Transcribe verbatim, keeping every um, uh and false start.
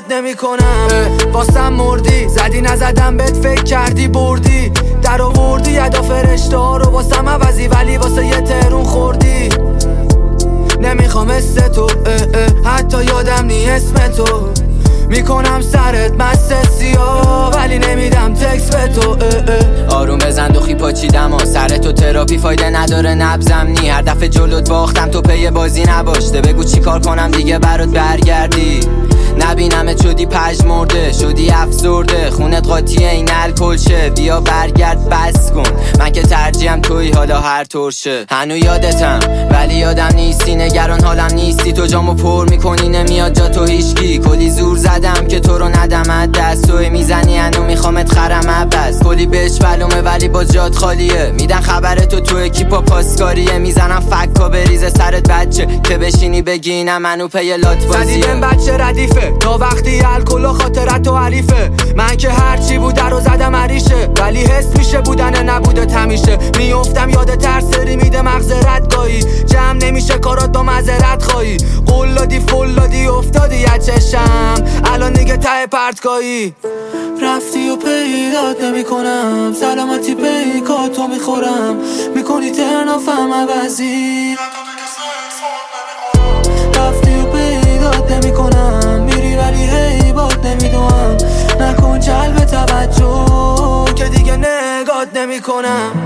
نمی کنم. واسم مردی زدی نزدم بهت فکر کردی بردی در آوردی یدا فرشته ها رو واسم عوضی ولی واسه یه ترون خوردی. نمیخوام مثل تو اه اه حتی یادم نی اسم تو میکنم سرت مست سیاه ولی نمیدم تکس به تو اه اه. آروم بزن دوخی پاچیدم و سر تو تراپی فایده نداره نبزم نی هر دفعه جلوت باختم تو پی بازی نباشته بگو چی کار کنم دیگه برات برگردی نبینمت شدی پژمرده شدی افسرده خونت قاطی این الکل شه بیا برگرد بس کن من که ترجیحم توی حالا هر طور شه هنو یادتم ولی یادم نیستی نگران حالم نیستی تو جامو پر میکنی نمیاد جا تو هیچکی کلی زور زدم که تو رو ندم دست توی میزنی هنو میخوامت خرم بس کلی بهش بلومه ولی باز جات خالیه میدن خبر تو تو اکیپا پاسکاریه میزنم فکا بریزه سرت بچه که بشینی بگی اینم منو پی لات بازیه زدیدم بچه ردیفه تا وقتی الکل و خاطرت و حریفه من که هرچی بوده رو زدم عریشه ولی حس میشه بودن نبوده تمیشه میافتم یاد ترسری میده مغز ردگاهی جمع نمیشه کارات با معذرت خواهی قلادی فلادی افتادی یه چشم الان دیگه ته پرتگاهی رفتی و پیدات نمی کنم سلامتی پیکاتو میخورم میکنی ترنافم عوضی رفتی و پیدات نمی کنم میری ولی هی بات نمیدونم نکن جلب توجه که دیگه نگات نمی کنم